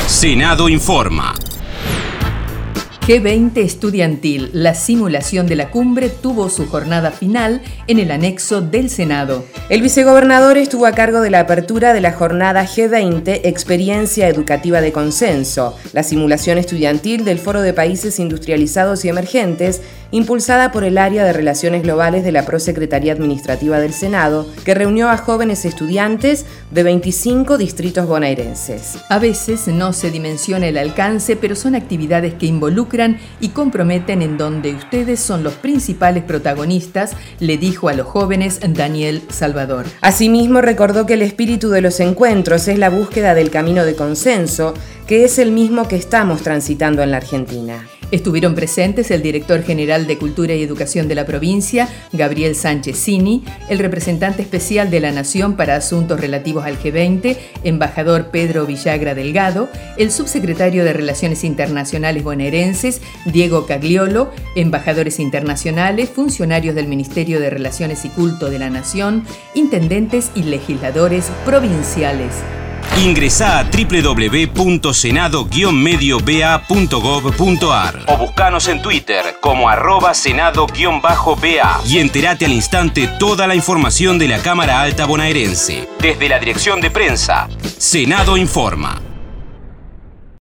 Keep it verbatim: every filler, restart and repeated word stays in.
Senado Informa. G veinte estudiantil, la simulación de la cumbre, tuvo su jornada final en el anexo del Senado. El vicegobernador estuvo a cargo de la apertura de la jornada G veinte, Experiencia Educativa de Consenso, la simulación estudiantil del Foro de Países Industrializados y Emergentes, impulsada por el Área de Relaciones Globales de la Prosecretaría Administrativa del Senado, que reunió a jóvenes estudiantes de veinticinco distritos bonaerenses. A veces no se dimensiona el alcance, pero son actividades que involucran y comprometen en donde ustedes son los principales protagonistas, le dijo a los jóvenes Daniel Salvador. Asimismo, recordó que el espíritu de los encuentros es la búsqueda del camino de consenso, que es el mismo que estamos transitando en la Argentina. Estuvieron presentes el director general de Cultura y Educación de la provincia, Gabriel Sánchez Cini, el representante especial de la Nación para asuntos relativos al G veinte, embajador Pedro Villagra Delgado, el subsecretario de Relaciones Internacionales bonaerenses, Diego Cagliolo, embajadores internacionales, funcionarios del Ministerio de Relaciones y Culto de la Nación, intendentes y legisladores provinciales. Ingresá a doble u doble u doble u punto senado guion medio b a punto gov punto a r o buscanos en Twitter como arroba senado-ba y entérate al instante toda la información de la Cámara Alta bonaerense. Desde la Dirección de Prensa, Senado Informa.